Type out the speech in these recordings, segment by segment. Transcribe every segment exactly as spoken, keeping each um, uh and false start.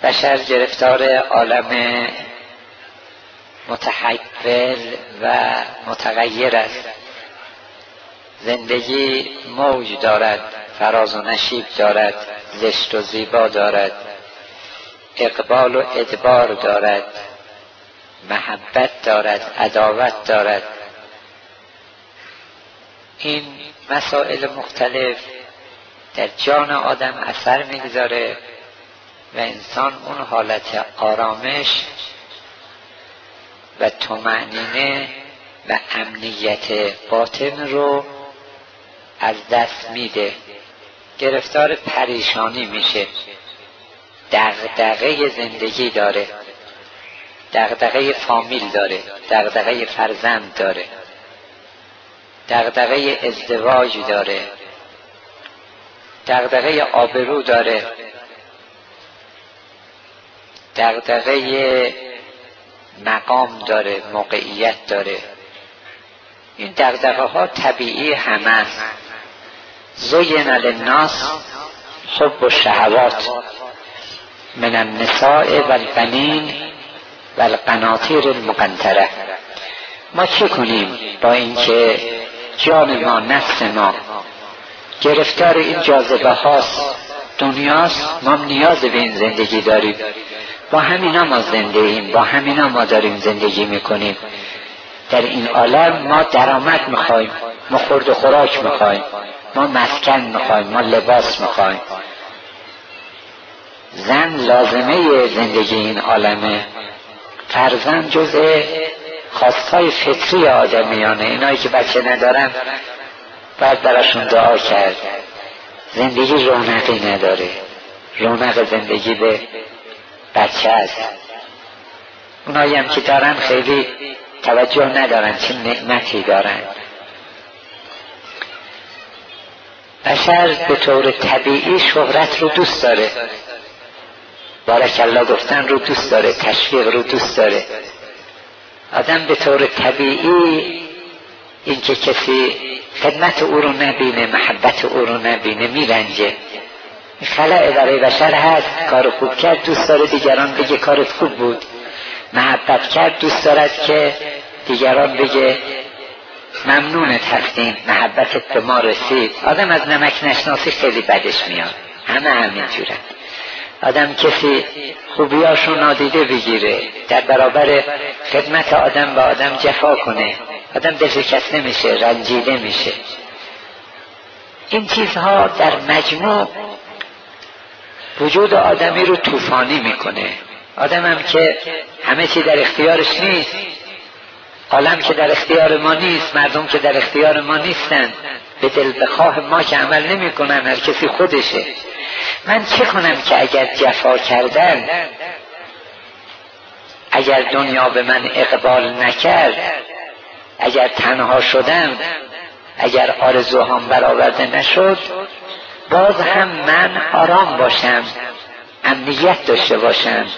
بشر گرفتار عالم متحول و متغیر است. زندگی موج دارد، فراز و نشیب دارد، زشت و زیبا دارد، اقبال و ادبار دارد، محبت دارد، عداوت دارد. این مسائل مختلف در جان آدم اثر میگذاره و انسان اون حالت آرامش و طمأنینه و امنیت باطن رو از دست میده، گرفتار پریشانی میشه، دغدغه زندگی داره، دغدغه فامیل داره، دغدغه فرزند داره، دغدغه ازدواج داره، دغدغه آبرو داره، دغدغه مقام داره، موقعیت داره. این دغدغه ها طبیعی همه است. زین للناس حب الشهوات من النساء والبنین والقناطیر المقنطره. ما چه کنیم با اینکه جان ما، نفس ما گرفتار این جاذبه هاست، دنیاست، ما نیاز به این زندگی داریم، با همینا ما زنده ایم، با همینا ما داریم زندگی میکنیم. در این عالم ما درآمد میخوایم، ما خورد و خوراک میخوایم، ما مسکن میخوایم، ما لباس میخوایم. زن لازمه زندگی این عالمه، فرزند جزء خواستهای فطری آدمیانه. اینایی که بچه ندارن باید براشون دعا کرد. زندگی رونقی نداره، رونق زندگی به بچه است. اونایی هم که دارن خیلی توجه ندارن چه نعمتی دارن. بشر به طور طبیعی شهرت رو دوست داره، بارک الله گفتن رو دوست داره، تشویق رو دوست داره. آدم به طور طبیعی این که کسی خدمت او رو نبینه، محبت او رو نبینه میرنجه. این خلأ برای بشر هست. کار خوب کرد دوست داره دیگران بگه کارت خوب بود، محبت کرد دوست دارد که دیگران بگه ممنونت هستیم، محبتت به ما رسید. آدم از نمک نشناسی خیلی بدش میاد، همه همین جوره. آدم کسی خوبیاشو نادیده بگیره، در برابر خدمت آدم با آدم جفا کنه، آدم دلشکست نمیشه، رنجیده میشه. این چیزها در مجموع وجود آدمی رو طوفانی میکنه. آدم هم که همه چی در اختیارش نیست، عالم که در اختیار ما نیست، مردم که در اختیار ما نیستن، به دل بخواه ما که عمل نمی کنن، هر کسی خودشه. من چه کنم که اگر جفا کردن، اگر دنیا به من اقبال نکرد، اگر تنها شدم، اگر آرزوهام برآورده نشد، باز هم من آرام باشم، امنیت داشته باشم،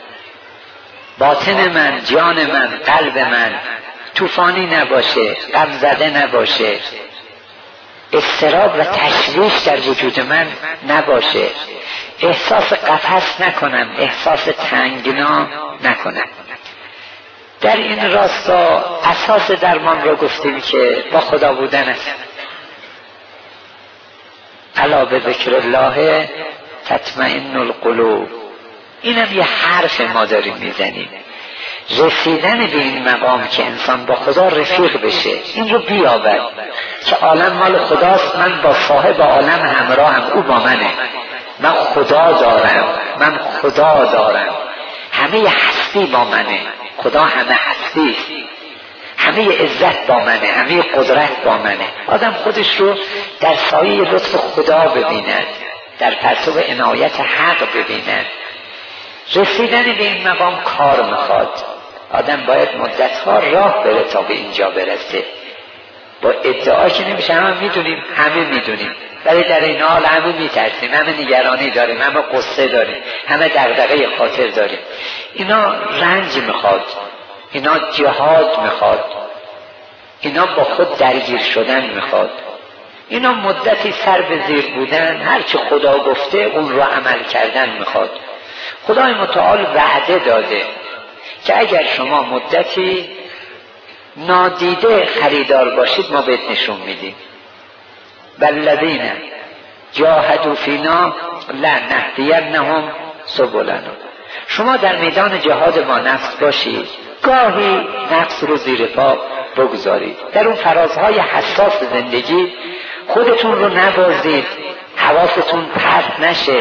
باطن من، جان من، قلب من طوفانی نباشه، غم زده نباشه، اضطراب و تشویش در وجود من نباشه، احساس قفس نکنم، احساس تنگنا نکنم. در این راستا اساس درمان رو گفتیم که با خدا بودن است. الا به ذکر الله تطمئن القلوب. اینم یه حرف ما داریم میزنیم. رسیدن به این مقام که انسان با خدا رفیق بشه، این رو بیابد که عالم مال خداست، من با صاحب عالم همراهم، او با منه، من خدا دارم، من خدا دارم، همه هستی با منه، خدا همه هستی، همه عزت با منه، همه قدرت با منه. آدم خودش رو در سایه لطف خدا ببیند، در پرتو عنایت حق ببیند. رسیدن به این مقام کار میخواد. آدم باید مدتها راه بره تا به اینجا برسه. با ادعا که نمیشه، همه میدونیم، همه میدونیم، ولی در این حال همه میترسیم، همه نگرانی داریم، همه قصه داریم، همه دغدغه خاطر داریم. اینا رنج میخواد، اینا جهاد میخواد، اینا با خود درگیر شدن میخواد، اینا مدتی سر به زیر بودن، هرچی خدا گفته اون رو عمل کردن میخواد. خدای متعال وعده داده که اگر شما مدتی نادیده خریدار باشید ما بهت نشون میدیم. والذین جاهدوا فینا لنهدینهم سبلنا. شما در میدان جهاد با نفس باشید، گاهی نفس رو زیر پا بگذارید، در اون فرازهای حساس زندگی خودتون رو نبازید، حواستون پرت نشه.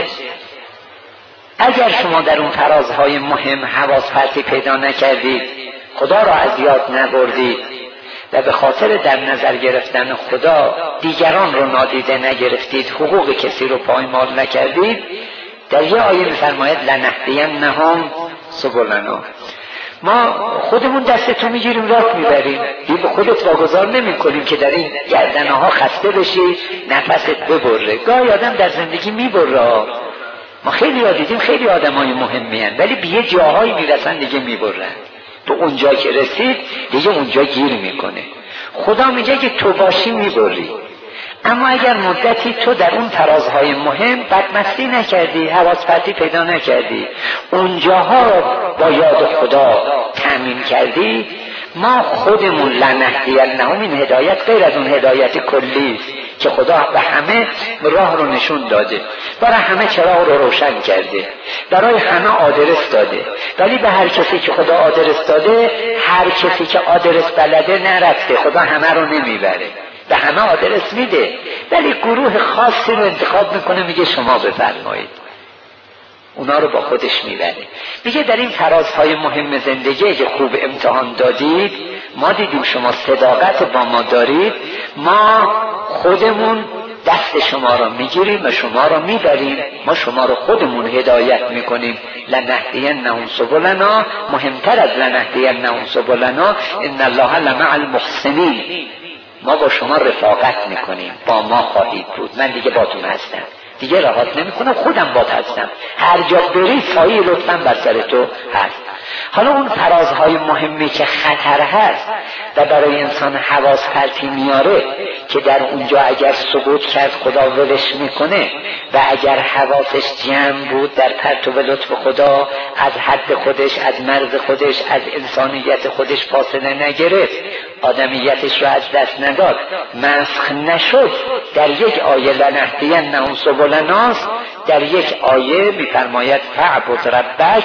اگر شما در اون فرازهای مهم حواس پرتی پیدا نکردید، خدا را از یاد نبردید و به خاطر در نظر گرفتن خدا دیگران رو نادیده نگرفتید، حقوق کسی رو پایمال نکردید، در یه آیه می‌فرماید لنهدینهم سبلنا. ما خودمون دستتو میگیریم راه میبریم، دیگه به خودت واگذار نمی کنیم که در این گردنه ها خسته بشی نفست ببره. گاهی آدم در زندگی میبره، ما خیلی ها دیدیم خیلی آدم های مهمی هن ولی به یه جاهایی میرسن دیگه میبرن، تو اونجا که رسید دیگه اونجا گیر میکنه. خدا میگه که تو باشی میبری، اما اگر مدتی تو در اون فرازهای مهم بدمستی نکردی، حواس پرتی پیدا نکردی، اونجاها رو با یاد خدا تأمین کردی، ما خودمون لنهدینهم، این هدایت غیر از اون هدایت کلی که خدا به همه راه رو نشون داده، برای همه چراغ رو روشن کرده، برای همه آدرس داده، ولی به هر کسی که خدا آدرس داده، هر کسی که آدرس بلده نرفته، خدا همه رو نمیبره، به همه آدرس میده، ولی گروه خاصی رو انتخاب میکنه، میگه شما بفرمایید، اونا رو با خودش میبره. میگه در این فرازهای مهم زندگی که خوب امتحان دادید، ما دیدیم شما صداقت با ما دارید، ما خودمون دست شما رو میگیریم و شما رو میبریم، ما شما رو خودمون هدایت میکنیم. لنهدینهم سبلنا، مهمتر از لنهدینهم سبلنا ان الله لمع المحسنین، ما با شما رفاقت میکنیم، با ما خواهید بود، من دیگه باتون هستم، دیگه رهات نمیکنم، خودم بات هستم، هر جا بری سایه لطفاً بر سر تو هست. حالا اون فرازهای مهمی که خطر هست و برای انسان حواس پرتی میاره که در اونجا اگر سقوط کرد خدا ولش میکنه و اگر حواسش جمع بود در پرتو لطف خدا از حد خودش، از مرز خودش، از انسانیت خودش فاصله نگرفت، آدمیتش رو از دست نداد، مسخ نشد، در یک آیه لنهدینهم سبلنا، در یک آیه میفرماید فاعبد ربک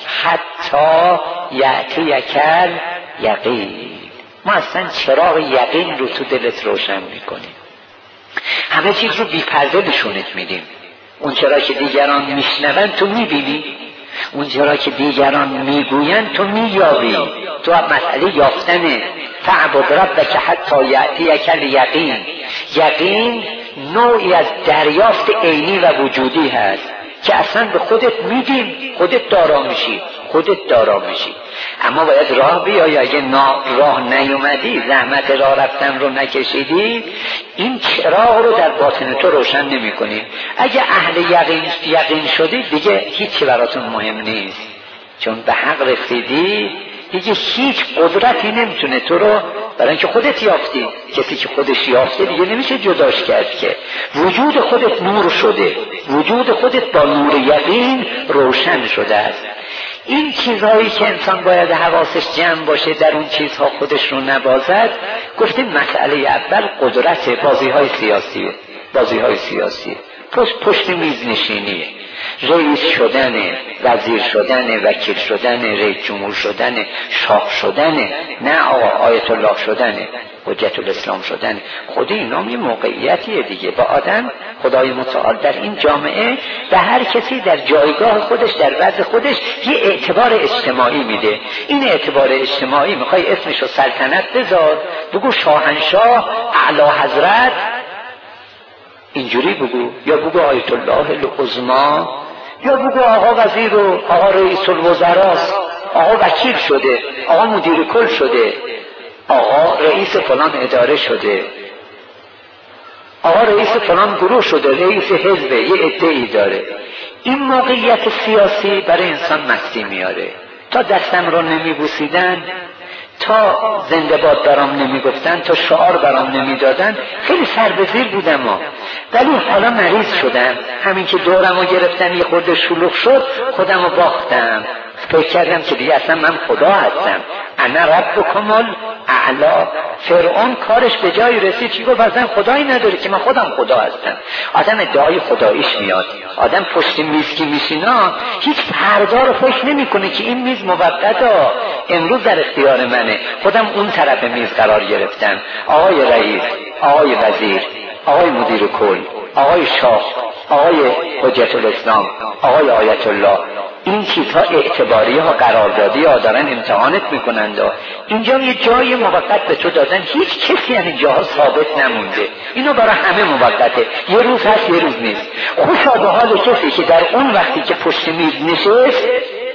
حتی یأتیک الیقین. ما اصلا چراغ یقین رو تو دلت روشن میکنیم، همه چیز رو بی پرده نشونت میدیم. اون چرا که دیگران میشنون تو میبینی، اون چرا که دیگران میگوین تو مییابی، تو مسئله یافتنه. فاعبد ربک حتی یأتیک الیقین. یقین نوعی از دریافت عینی و وجودی هست که اصلا به خودت میدیم، خودت دارا میشی، خودت دارا میشی، اما باید راه بیایی. اگه راه نیومدی، زحمت راه رفتن رو نکشیدی، این چراغ رو در باطن تو روشن نمی کنی. اگه اهل یقین, یقین شدی دیگه هیچی براتون مهم نیست، چون به حق رسیدی، دیگه هیچ قدرتی نمیتونه تو رو، برای اینکه خودت یافتی. کسی که خودش یافته دیگه نمیشه جداش کرد، که وجود خودت نور شده، وجود خودت با نور یقین روشن شده است. این چیزهایی که انسان باید حواسش جمع باشه، در اون چیزها خودش رو نبازد. گفتیم مسئله اول قدرت، بازی های سیاسیه، بازی های سیاسیه، پشت, پشت میز نشینیه، رئیس شدن، وزیر شدن، وکیل شدن، رئیس جمهور شدن، شاه شدن، نه آقا آیت الله شدن، حجت الاسلام شدن. خود اینا یه موقعیتیه دیگه. با آدم خدای متعال در این جامعه به هر کسی در جایگاه خودش، در وضع خودش یه اعتبار اجتماعی میده. این اعتبار اجتماعی میخوای اسمشو سلطنت بذار، بگو شاهنشاه، اعلی حضرت، اینجوری بگو، یا بگو آیت الله العظمی، یا بگو آقا وزیر و آقا رئیس الوزراست، آقا وکیل شده، آقا مدیر کل شده، آقا رئیس فلان اداره شده، آقا رئیس فلان گروه شده، رئیس حزبه، یه عده‌ای داره. این موقعیت سیاسی برای انسان مستی میاره. تا دستم رو نمیبوسیدن، تا زنده باد برام نمیگفتن، تا شعار برام نمیدادن، خیلی سر به زیر بودم ها. ولی حالا مریض شدم، همین که دورم رو گرفتن یه خورده شلوغ شد، خودم رو باختم، فکر کردم که دیگه اصلا من خدا هستم. انا ربکم الاعلی. فرعون کارش به جایی رسید که گفت اصلا خدایی نداره که من خودم خدا هستم. آدم ادعای خداییش میاد، آدم پشت میز که میشینا هیچ فردا رو فکر نمیکنه که این میز موقته، امروز در اختیار منه، خودم اون طرف میز قرار گرفتم. آقای رئیس، آقای وزیر، آقای مدیر کل، آقای شاه، آقای حجت الاسلام، آقای آیت الله، این چیزها اعتباری ها، قراردادی ها، دارن امتحانت میکنند. اینجا یه جای موقت به تو دادن، هیچ کسی از اینجاها ثابت نمونده، اینا برای همه موقته، یه روز هست یه روز نیست. خوشا به حال کسی که در اون وقتی که پشت میز نشست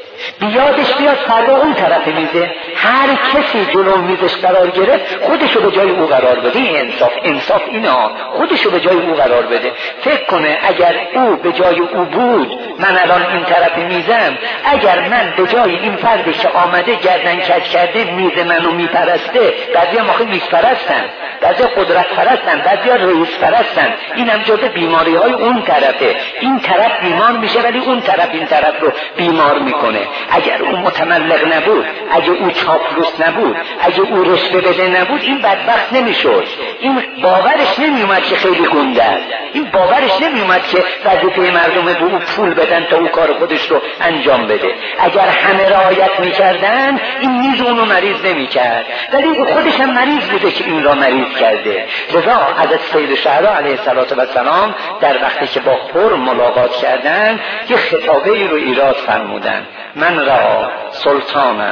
بیادش بیاد فردا اون طرف میزه، هر کسی جلو میزش قرار گرفت خودشو به جای او قرار بده. این انصاف، انصاف اینا، خودشو به جای او قرار بده. فکر کنه اگر او به جای او بود، من الان این طرف میزم، اگر من به جای این فردی که آمده گردن کج کرده میز منو میپرسته، بعضیا مخی میز پرستن، بعضیا قدرت پرستن، بعضیا رئیس پرستن، اینم جزء بیماری های اون طرفه. این طرف بیمار میشه ولی اون طرف این طرف رو بیمار میکنه. اگر او متملق نبود، اگر او چاپلوس نبود، اگر او رشوه بده نبود، این بدبخت نمیشد. این باورش نمیومد که خیلی گنده است، این باورش نمیومد که وظیفه مردم به او پول بدن تا او کار خودش رو انجام بده. اگر همه رعایت میکردن این میز اونو مریض نمیکرد، ولی او خودش هم مریض بوده که این را مریض کرده. لذا حضرت سید الشهدا علیه السلام در وقتی که با پر ملاقات کردن یه خطابه رو ایراد فرمودن: من را سلطانم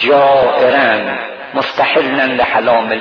جائرن مستحلا لحلام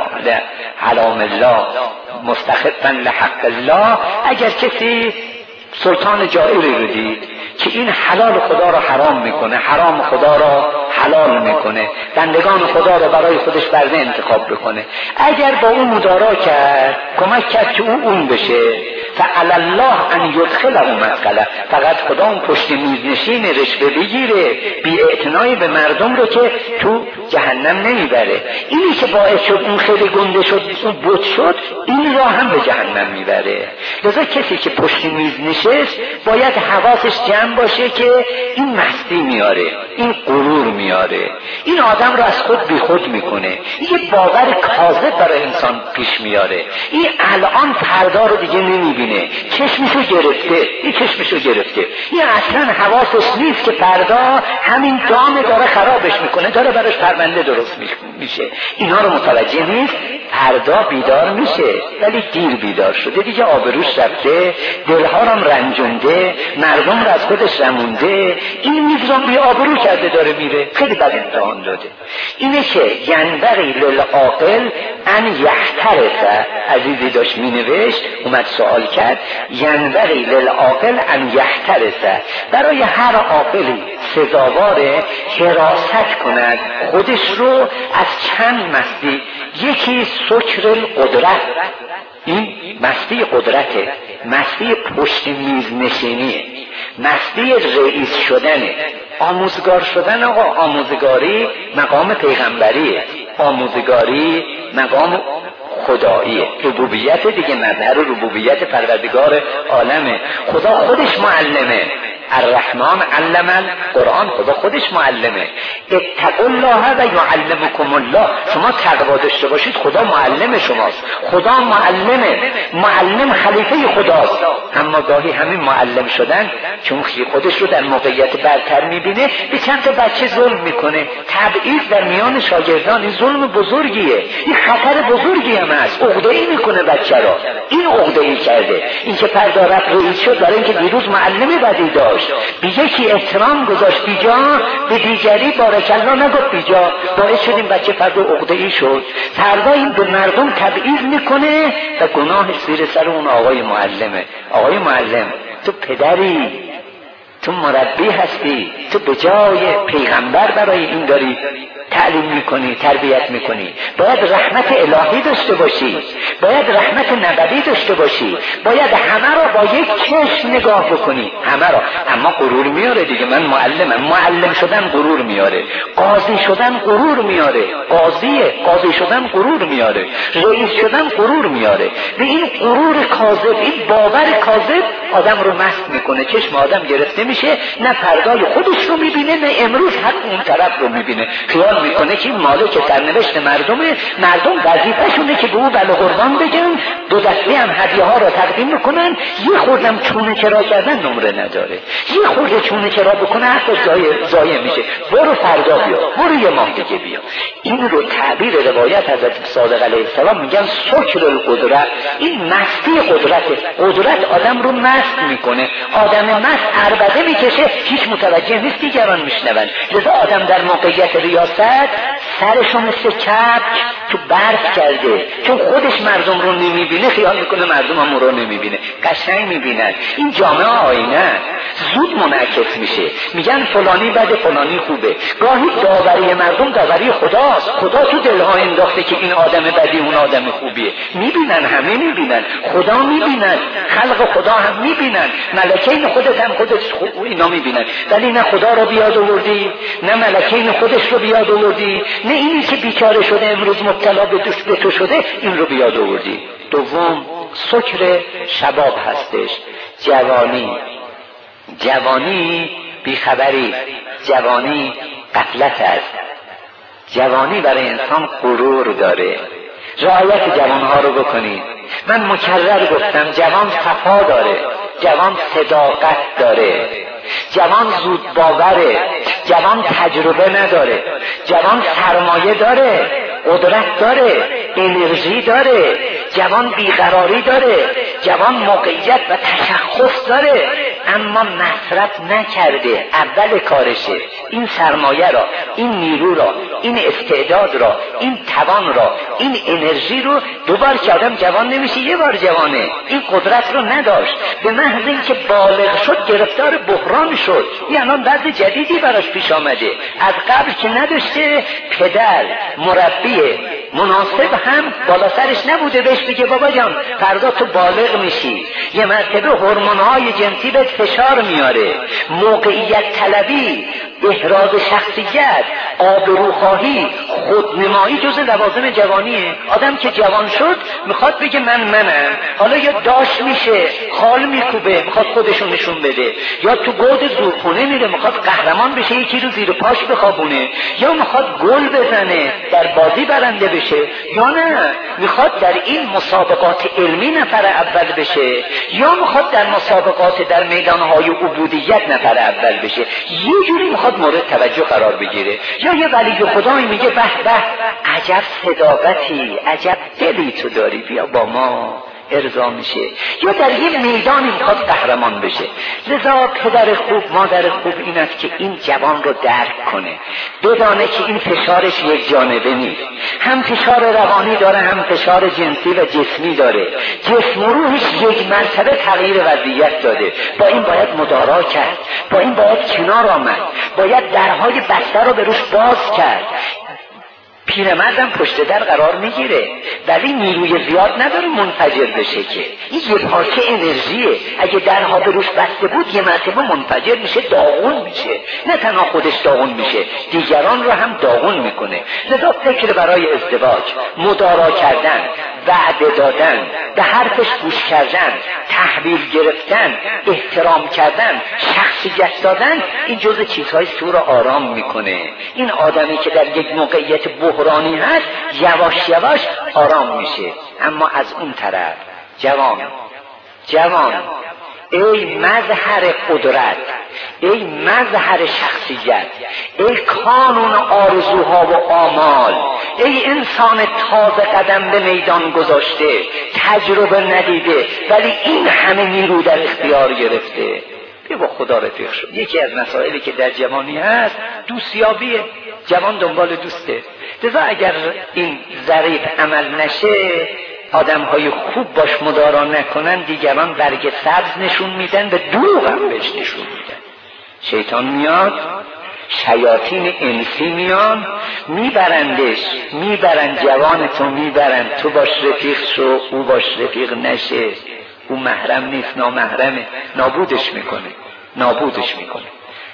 حلام الله مستخفا لحق الله. اگر کسی سلطان جائری رو دید که این حلال خدا را حرام میکنه، حرام خدا را حلال میکنه، بندگان خدا را برای خودش برده انتخاب بکنه، اگر با اون مدارا کرد، کمک کرد که او اون بشه، فعلی الله ان یدخله مدخله، فقط خدا اون پشت میز نشین رشوه بگیره، بی اعتنایی به مردم رو که تو جهنم نمیبره. اینی که باعث شد اون خیلی گنده شد، اون بت شد، این را هم به جهنم میبره. لذا کسی که پشت میز نشست باید حواسش جمع باشه که این مستی میاره، این غرور میاره، این آدم رو از خود بی خود میکنه، یه باور کاذب برای انسان پیش میاره. این الان فردا رو دیگه نمیبینه، چشمشو گرفته، این چشمشو گرفته، این اصلا حواسش نیست که فردا همین دام داره خرابش میکنه، داره براش پرونده درست میشه. اینا رو متوجه نیست. فردا بیدار میشه ولی دیر بیدار شده دیگه، آبروش رفته، دلها رو رنجونده، مردم رو از خودش رمونده، این میز رو بی آبرو کرده داره میره، خیلی بد امتحان داده. اینه که ینبغی للعاقل ان یحترس، عزیزی داشت مینوشت، اومد سوال کرد، ینبغی للعاقل ان یحترس، برای هر عاقلی سزاواره حراست کند خودش رو از چند مستی. یکی سکر القدرت، این مستی قدرته، مستی پشت میز نشینیه، مستی رئیس شدنه. آموزگار شدن آقا، آموزگاری مقام پیغمبریه، آموزگاری مقام خداییه، ربوبیت دیگه، مظهر ربوبیت پروردگار عالمه. خدا خودش معلمه، الرحمن علم القرآن، خدا خودش معلمه. اتقوا الله و یعلمکم الله، شما تقوا داشته باشید خدا معلم شماست. خدا معلمه، معلم خلیفه خداست. اما گاهی همین معلم شدن چون خودش رو در موقعیت برتر میبینه به چند تا بچه ظلم میکنه. تبعیض در میان شاگردان این ظلم بزرگیه، این خطر بزرگی هم هست. عقده‌ای میکنه بچه را، این عقده‌ای کرده. این که فردا رفت رئیس شد برای اینکه دیروز معلم بدی داشت، به یکی احترام گذاشت بیجا، به دیگری بارک الله نگفت بیجا، باعث شد این بچه فردا عقده‌ای شد. فردا این به مردم تبعیض میکنه و گناه زیر سر اون آقای معلمه. آقای معلم تو پدری، تو مربی هستی، تو به جای پیغمبر برای این داری تعلیم میکنی، تربیت میکنی. باید رحمت الهی داشته باشی، باید رحمت نبوی داشته باشی، باید همه را با یک چشم نگاه بکنی، همه را. اما غرور میاره دیگه، من معلمم. معلم شدن غرور میاره، قاضی شدن غرور میاره، قاضیه قاضی شدن غرور میاره، رئیس شدن غرور میاره. به این غرور کاذب، این باور کاذب آدم رو مست میکنه. چشم آدم گرفته میشه، نه پردای خودش رو میبینه، نه امروز حق اون طرف رو میبینه. خیال میکنه که این مالک سرنوشت مردمه، مردم وظیفه‌شونه که به او بله قربان بگن، دو دسته هم هدیه ها را تقدیم میکنن. یه خوردم چونه چرا کردن نمره نداره، یه خورده چونه چرا بکنه حتی ضایع میشه. برو فردا بیا، برو یه ماه دیگه بیا. این رو تعبیر روایت حضرت صادق علیه السلام میگن سکر القدرت. این مستی قدرت، قدرت آدم رو مست میکنه. آدم مست عربده میکشه، هیچ متوجه نیست دیگران میشنون. لذا آدم در موقعیت ریاست سرشو مثل کپک تو برف کرده، چون خودش مردم رو نمیبینه خیال میکنه مردم هم رو نمیبینه. قشنگ میبینن. این جامعه آینه زود منعکس میشه، میگن فلانی بده فلانی خوبه. گاهی داوری مردم داوری خداست. خدا تو دلها انداخته که این آدم بدی اون آدم خوبیه. میبینن، همه میبینن، خدا میبینن، خلق خدا هم میبینن، ملکین خودت هم خودت اینا میبینن. ولی نه خدا رو بیاد آوردی، نه ملکین خودش رو بیاد آوردی، نه اینی که بیچاره شده امروز مبتلا به دوش به تو شده این رو بیاد آوردی. دوم سکر شباب هستش، جوانی. جوانی بیخبری، جوانی غفلت است. جوانی برای انسان غرور داره. رعایت جوانها رو بکنید. من مکرر گفتم جوان صفا داره، جوان صداقت داره، جوان زود باوره، جوان تجربه نداره، جوان سرمایه داره، قدرت داره، انرژی داره، جوان بیقراری داره، جوان موقعیت و تشخص داره، اما مصرف نکرده. اول کارشه این سرمایه را، این نیرو را، این استعداد را، این توان را، این انرژی رو دوبار که آدم جوان نمیشه، یه بار جوانه. این قدرت رو نداشت، به محض اینکه بالغ شد گرفتار بحران شد. این الان بعد جدیدی براش پیش آمده. از قبل که نداشته، پدر مربی مناسب هم بالا سرش نبوده بهش بگه بابا جان فردا تو بالغ میشی. یه مرتبه هورمون‌های جنسی بهت فشار میاره، موقعیت طلبی، احراز شخصیت، آبروخواهی، خودنمایی جز لوازم جوانیه. آدم که جوان شد میخواد بگه من منم. حالا یا داش میشه، خال میکوبه، میخواد خودشو نشون بده، یا تو گرد زورخونه میره میخواد قهرمان بشه، یکی رو زیر پاش بخوابونه، یا میخواد گل بزنه در بازی برنده بشه، یا نه میخواد در این مسابقات علمی نفر اول بشه، یا میخواد در مسابقات در میدانهای عبودیت نفر اول بشه. یه جوری میخواد مورد توجه قرار بگیره. یا یه ولی خدایی میگه به به عجب صداقتی، عجب دلی تو داری، بیا با ما ارضا میشه. یا در یه میدانی میخواد قهرمان بشه. لذا پدر خوب، مادر خوب این است که این جوان رو درک کنه، بدانه که این فشارش یک جانبه نیست، هم فشار روانی داره، هم فشار جنسی و جسمی داره. جسم و روحش یک مرتبه تغییر وضعیت داده. با این باید مدارا کرد، با این باید کنار آمد، باید درهای بسته رو به روش باز کرد. پیرمردم پشت در قرار میگیره ولی نیروی زیاد نداره منفجر بشه که. این یه پارچه انرژیه، اگه درها به روش بسته بود یه مرتبه منفجر میشه، داغون میشه. نه تنها خودش داغون میشه، دیگران رو هم داغون میکنه. لذا فکر برای ازدواج، مدارا کردن، وعده دادن، به حرفش گوش کردن، تحویل گرفتن، احترام کردن، شخصیت دادن، این جزء چیزهای سو رو آرام میکنه. این آدمی که در یک موقعیت بحرانی هست یواش یواش آرام میشه. اما از اون طرف جوان، جوان ای مظهر قدرت، ای مظهر شخصیت، ای کانون آرزوها و آمال، ای انسان تازه قدم به میدان گذاشته، تجربه ندیده ولی این همه نیرو در اختیار گرفته، بیا با خدا رفیق شد. یکی از مسائلی که در جوانی هست دوستیابیه. جوان دنبال دوسته. لذا اگر این ظریف عمل نشه، آدم های خوب باش مدارا نکنن، دیگران برگ سبز نشون میدن، به دروغ هم بهش نشون میدن. شیطان میاد، شیاطین انسی میان میبرندش، میبرند جوانتو، میبرند تو باش رفیق شو، او باش رفیق نشه، او محرم نیست، نامحرمه، نابودش میکنه نابودش میکنه.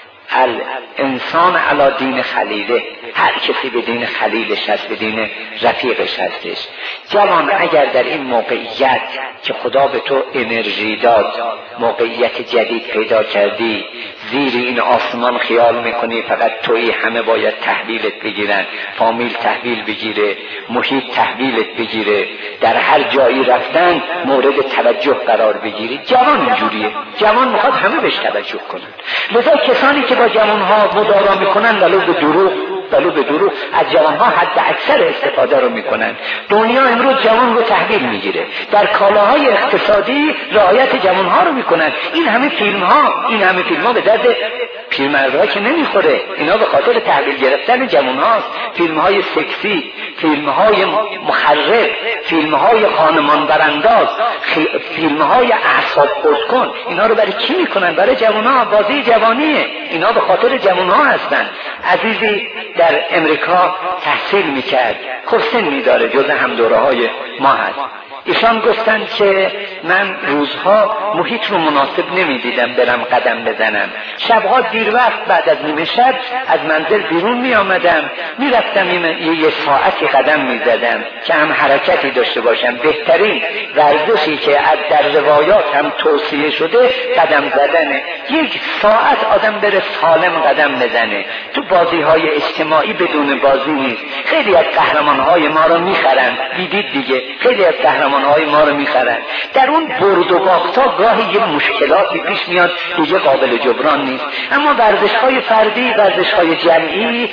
الانسان علی دین خلیله، هر کسی به دین خلیلش هست، به دین رفیقش هستش. جوان اگر در این موقعیت که خدا به تو انرژی داد، موقعیت جدید پیدا کردی، زیر این آسمان خیال میکنی فقط توی، همه باید تحویلت بگیرن، فامیل تحویل بگیره، محیط تحویلت بگیره، در هر جایی رفتن مورد توجه قرار بگیری. جوان اینجوریه، جوان میخواد همه بهش توجه کنن. لذا کسانی که با جوانها مدارا میکنن ولو به دروغ ولو به دروغ از جوانها حد اکثر استفاده رو میکنن. دنیا امروز جوان رو تحویل میگیره، در کالاهای اقتصادی رعایت جوانها رو میکنن. این همه فیلم ها این همه فیلم ها به درد پیرمردها که نمیخوره، اینا به خاطر تحویل گرفتن جوان هاست. فیلم های سکسی، فیلم های مخرب، فیلم های خانمان برانداز، فیلم های اعصاب خردکن، اینا رو برای کی میکنن؟ برای جوان ها، بازی جوانیه، اینا به خاطر جوان ها هستن. عزیزی در امریکا تحصیل میکرد، خب سنی داره، جز هم دوره های ما هست. ایشان گفتن که من روزها محیط رو مناسب نمیدیدم برم قدم بزنم، شبها دیر وقت بعد از نیمه شب از منزل بیرون می آمدم، می رفتم یه ساعتی قدم می زدم که هم حرکتی داشته باشم. بهترین ورزشی که در روایات هم توصیه شده قدم زدنه. یک ساعت آدم بره سالم قدم بزنه. تو بازی های اجتماعی بدون بازی نیست. خیلی از قهرمان های ما رو می خرن، دیدید دیگه، خیلی از قهرمان های ما رو میخرن. در اون برد و باختا گاهی یه مشکلاتی پیش میاد دیگه قابل جبران نیست، اما ورزش های فردی، ورزش های جمعی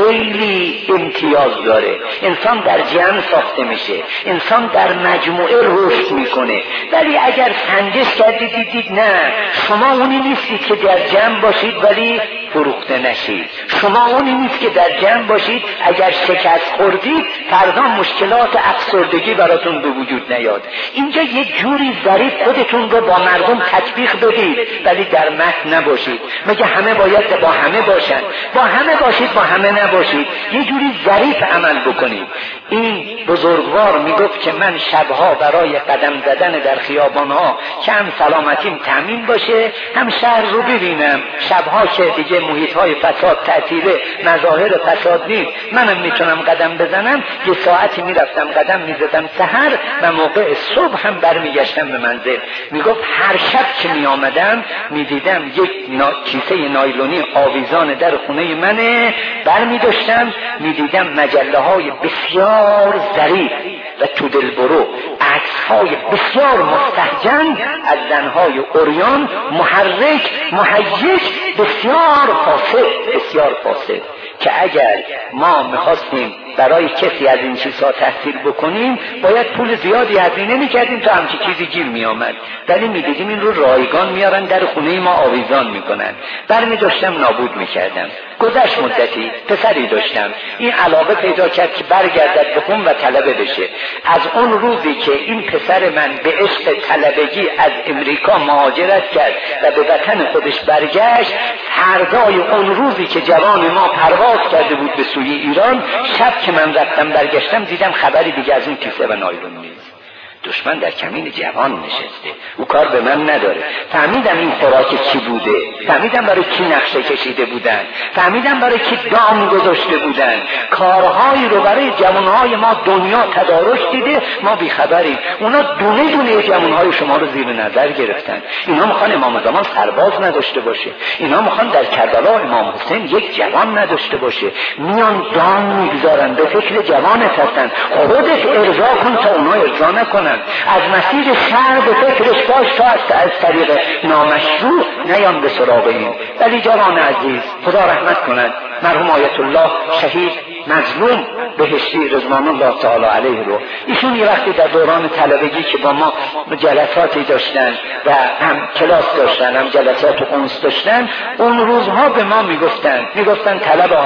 خیلی امتیاز داره. انسان در جمع ساخته میشه، انسان در مجموعه رشد میکنه. ولی اگر سنجش کردید دیدید نه، شما اونی نیستید که در جمع باشید ولی فروخته نشید، شما اونی نیست که در جمع باشید اگر شکست خوردید فردا مشکلات افسردگی براتون به وجود نیاد. اینجا یه جوری ظریف خودتون رو با مردم تطبیق بدید ولی در متن نباشید. مگه همه باید با همه باشن؟ با همه باشید، با همه نباشید. یه جوری ظریف عمل بکنید. این بزرگوار میگفت که من شبها برای قدم زدن در خیابانها که هم سلامتیم تامین باشه، هم شهر رو ببینم، شبها که دیگه محیطهای فساد تعطیله، مظاهر فساد نیست، منم میتونم قدم بزنم، یه ساعتی میرفتم قدم میزدم سحر و موقع صبح هم برمیگشتم به منزل. میگفت هر شب که میآمدم میدیدم یک نا... کیسه نایلونی آویزان در خونه منه، برمیداشتم میدیدم مجله های بسیار ظریف و تو دل برو، عکس های بسیار مستهجن از زنهای عریان، محرک مهیج، بسیار فاسد بسیار فاسد که اگر ما میخواستیم برای کسی از این چیزها تحصیل بکنیم باید پول زیادی هزینه میکردیم تا همچی چیزی گیر میآمد. ولی میدیدیم این رو رایگان میارن در خونه ما آویزان میکنن. برمی داشتم نابود میکردم. گذشت مدتی پسری داشتم، این علاقه پیدا کرد که برگردد به خون و طلبه بشه. از اون روزی که این پسر من به عشق طلبگی از امریکا مهاجرت کرد و به وطن خودش برگشت، فردای اون روزی که جوان ما پرواز کرده بود به سوی ایران، شب که من رفتم برگشتم دیدم خبری دیگه از اون کیسه و نایلون نیست. دشمن در کمین جوان نشسته، او کار به من نداره. فهمیدم این خوراک چی بوده، فهمیدم برای کی نقشه کشیده بودن، فهمیدم برای کی دام گذاشته بودن. کارهایی رو برای جوانهای ما دنیا تدارک دیده، ما بیخبریم. اونا دونه دونه جوانهای شما رو زیر نظر گرفتن. اینا میخوان امام زمان سرباز نداشته باشه، اینا میخوان در کربلا امام حسین یک جوان نداشته باشه. میان دام میگذارن، به فکر جوانت هستن. خودت ارضا کن تا اونا ارضا نکنن. از مسیر شر به فکرش باش تا از طریق نامشروع نیان به سراغ این. ولی جوان عزیز خدا رحمت کند، مرحوم آیت الله شهید مظلوم بهشتی رضوان الله تعالی علیه رو، ایشون یه وقتی در دوران طلبگی که با ما جلساتی داشتن و هم کلاس داشتن هم جلسات و قنص داشتن، اون روزها به ما میگفتن میگفتن طلبه ها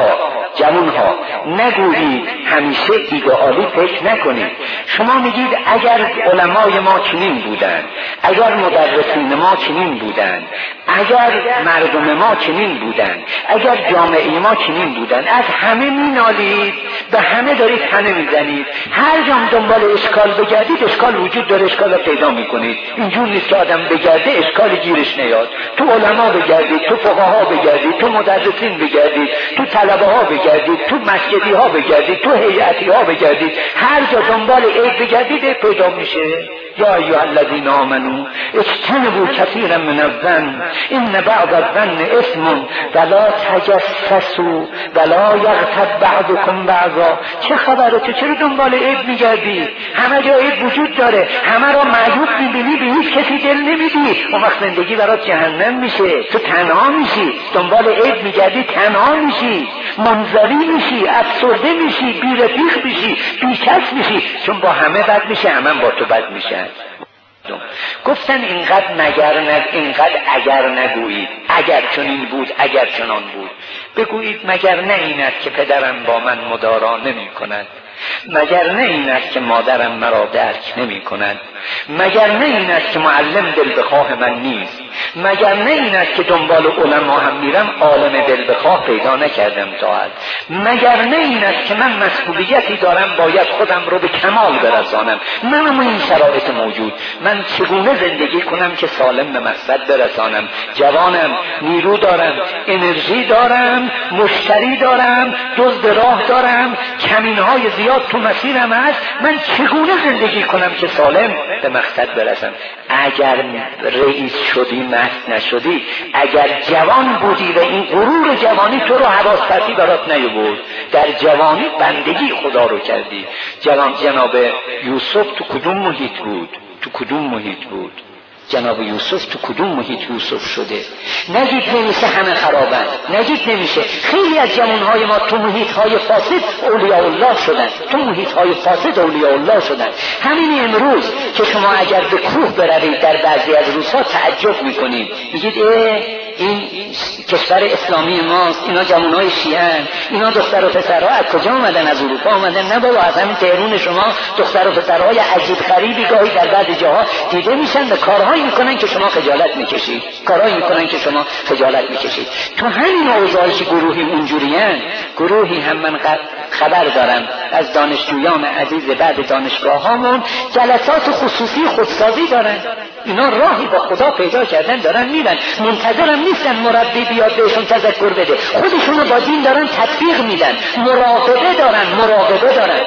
جوانها نگویید، همیشه ایدئالی فکر نکنید. شما میگید اگر علمای ما چنین بودند، اگر مدرسین ما چنین بودند، اگر مردم ما چنین بودند، اگر جامعه ما چنین بودند، از همه مینالید، به همه دارید تنه میزنید. هر جام دنبال اشکال بگردید اشکال وجود داره، اشکال پیدا میکنید. اینجور نیست که آدم بگرده اشکالی گیرش نیاد. تو علما بگردید، تو فقها بگردید، تو مدرسین بگردید، تو طلبه ها بگردید، تو مسجدی ها بگردید، تو هیئتی ها بگردید، هر جا دنبال عیب بگردید عیب پیدا میشه. یا ایها الذین آمنوا اجتنبوا کثیرا من الظن ان بعض الظن اثم ولا تجسسوا ولا یغتب بعضکم بعضا. چه خبره؟ تو چرا دنبال عیب میگردی؟ همه جا عیب وجود داره، همه را معیوب میبینی، به هیچ کسی دل نمیدی، اون وقت زندگی برات جهنم میشه، تو تنها میشی، دنبال عیب میگردی، تنها میشی، منزوی میشی، افسرده میشی، بی رفیق میشی، بی کس میشی، چون با همه بد میشه، همه با تو بد میشن. گفتن اینقدر مگر نگ... اینقدر اگر نگویید، اگر چنین بود، اگر چنان بود. بگویید مگر نه این است که پدرم با من مدارا نمی کند، مگر نه این است که مادرم مرا درک نمی کند، مگر نه این است که معلم دل بخواه من نیست، مگر نه این است که دنبال علما هم میرم عالم دل بخواه پیدا نکردم تا حد، مگر نه این است که من مسئولیتی دارم باید خودم رو به کمال برسانم. منم این شرایط موجود، من چگونه زندگی کنم که سالم به مقصد برسانم؟ جوانم، نیرو دارم، انرژی دارم، مشتری دارم، دزد راه دارم، کمینهای زیاد تو مسیرم هست، من چگونه زندگی کنم که سالم به مقصد برسم؟ اگر رئیس شدی مست نشدی، اگر جوان بودی و این غرور جوانی تو رو حواس پرتی برات نیاورد، در جوانی بندگی خدا رو کردی. جوان جناب یوسف تو کدوم محیط بود؟ تو کدوم محیط بود؟ جناب یوسف تو کدوم محیط یوسف شده؟ نگید نمیشه همه خرابند، نگید نمیشه. خیلی از جوانهای ما تو محیطهای فاسد اولیاء الله شدن، تو محیطهای فاسد اولیاء الله شدن. همین امروز که شما اگر به کوه بروید در بعضی از روزها تعجب میکنید، میگید اه این کشور اسلامی ماست، اینا جوانهای شیعه، اینا دختر و پسرها از کجا آمدن؟ از اروپا آمدن؟ نه بابا، از همین تهران شما دختر و پسرهای عجیب غریبی گاهی در بعضی جاها دیده میشن، به کارهایی میکنن که شما خجالت میکشید، کارهایی میکنن که شما خجالت میکشید. تو همین اوضاعی که گروهی اونجورین، گروهی هم من خبر دارم از دانشجویان عزیز بعد دانشگاه هامون جلسات خصوصی خودسازی دارن. اینا راهی با خدا پیدا کردن، دارن میرن، منتظرم نیستن مربی بیاد بهشون تذکر بده، خودشونو با دین دارن تطبیق میدن، مراقبه دارن، مراقبه دارن.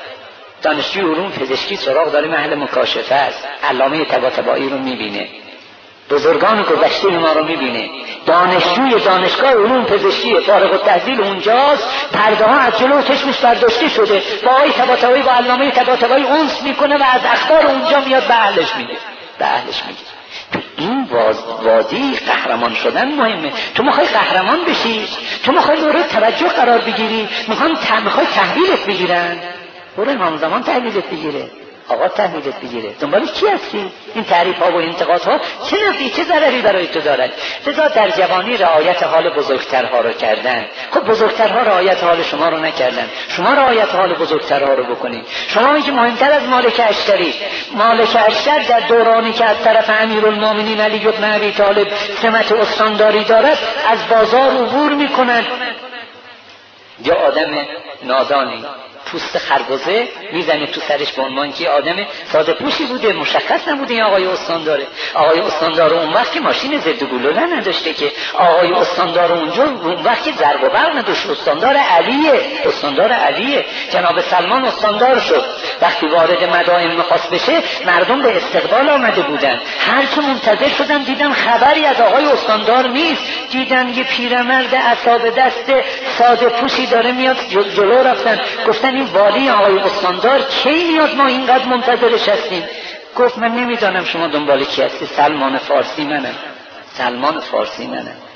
دانشجوی علوم پزشکی سراغ داره، محل مکاشفه است، علامه طباطبایی رو میبینه، بزرگان گذشته ما رو میبینه. دانشجوی دانشگاه علوم پزشکی فارغ التحصیل اونجاست، پرده ها از جلو چشمش برداشته شده، با آقای طباطبایی با علامه طباطبایی انس میکنه و از اخبار اونجا میاد به اهلش میگه، به اهلش میگه. تو این وادی قهرمان شدن مهمه. تو میخوای قهرمان بشی، تو میخوای مورد توجه قرار بگیری، میخوان میخوای تحویلت بگیرن، برو امام زمان تحویلت بگیره، آقا تحویلت بگیره. دنبال کی هستی؟ این تعریف ها و انتقادها چه نفعی چه ضرری برای تو دارد؟ لذا در جوانی رعایت حال بزرگترها رو کردن. خب بزرگترها رعایت حال شما رو نکردن، شما رعایت حال بزرگترها رو بکنید. شما میگی مهمتر از مالک اشتری. مالک اشتر در دورانی که از طرف امیرالمومنین علی بن ابی طالب سمت استانداری دارد از بازار عبور میکنند. یا آدم نادانی پوست خربزه میزنه تو سرش به عنوان که آدم ساده پوشی بوده، مشخص نبوده این آقای استانداره. آقای استاندار اون وقت که ماشین ضد گلوله نداشته، که آقای استاندار اونجا اون وقت که ضرب و برق نداشت، استاندار علیه، استاندار علیه. جناب سلمان استاندار شد، وقتی وارد مدائن میخواست بشه مردم به استقبال آمده بودن، هر چه منتظر شدن دیدن خبری از آقای استاندار نیست، دیدن یه پیرمرد عصابه دست ساده پوشی داره میاد، جلو رفتن گفتن این والی آقای استاندار کی میاد، ما اینقدر منتظرش هستیم. گفت من نمیدانم شما دنبال کی هستی، سلمان فارسی منم، سلمان فارسی منم.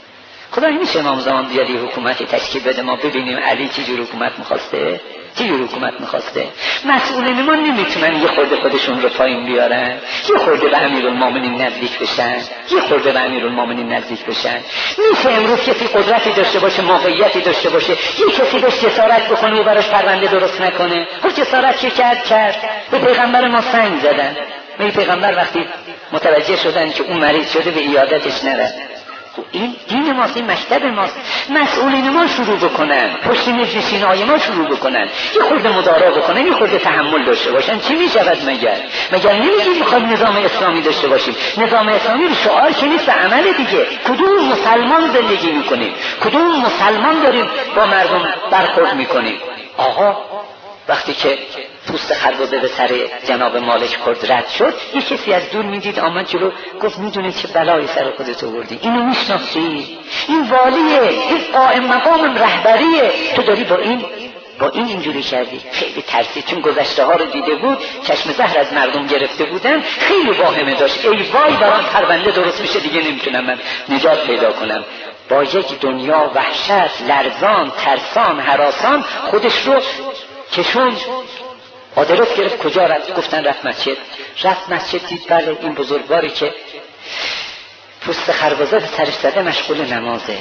خدا میشه امام زمان بیاد یه حکومتی تشکیل بده ما ببینیم علی چه جور حکومت میخواسته؟ چه جور حکومت میخواسته؟ مسئولین ما نمیتونن یه خورده خودشون رو پایین بیارن، یه خورده به امیرالمومنین نزدیک بشن، یه خورده به امیرالمومنین نزدیک بشن. میشه امروز کسی قدرتی داشته باشه، موقعیتی داشته باشه، یه کسی بهش جسارت بکنه و براش پرونده درست نکنه؟ خب جسارت که کرد کرد. به پیغمبر ما سنگ زدن. می پیغمبر وقتی متوجه شدن که اون مریض شده به عیادتش نرفت. خب این دین ماست، این مکتب ماست. مسئولین ما شروع بکنن، پشت میز نشینای ما شروع بکنن، یه خورده مدارا بکنن، یه خورده تحمل داشته باشن. چی میشود مگر؟ مگر نمیگیم میخواد نظام اسلامی داشته باشیم؟ نظام اسلامی رو شعار که نیست، عمل دیگه. کدوم مسلمان زندگی میکنیم؟ کدوم مسلمان داریم با مردم برخورد میکنیم؟ آقا وقتی که پوست خربزه به سر جناب مالک خورد رد شد، یک کسی از دور میدید آمد جلو گفت میدونی چه بلایی سر خودت آوردی؟ اینو میشناسی؟ این والیه، این قائم مقام رهبریه، تو داری با این با این اینجوری کردی. خیلی ترسید، چون گذشته ها رو دیده بود، چشم زهر از مردم گرفته بودن، خیلی واهمه داشت. ای وای برام پرونده درست میشه، دیگه نمیتونم من نجات پیدا کنم. با یک دنیا وحشت، لرزان، ترسان، هراسان خودش رو کشون. آدرس گرفت کجا رفت؟ گفتن رفت مسجد. رفت مسجد دید بله این بزرگواری که پوست خربزه به سرش زده مشغول نمازه.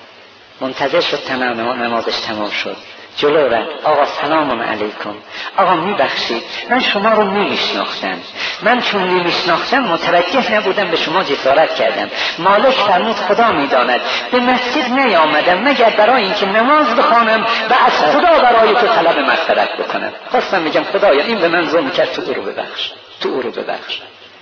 منتظر شد تمام نمازش تمام شد، جلو رفت. آقا سلام علیکم، آقا میبخشید من شما رو نمیشناختم، من چون نمیشناختم متوجه نبودم به شما جسارت کردم. مالک فرمود خدا میداند به مسجد نیامدم مگر برای اینکه نماز بخوانم و از خدا برای تو طلب مغفرت بکنم. خواستم میگم خدایا این به من ظلم کرد، تو او رو ببخش، تو او رو ببخش.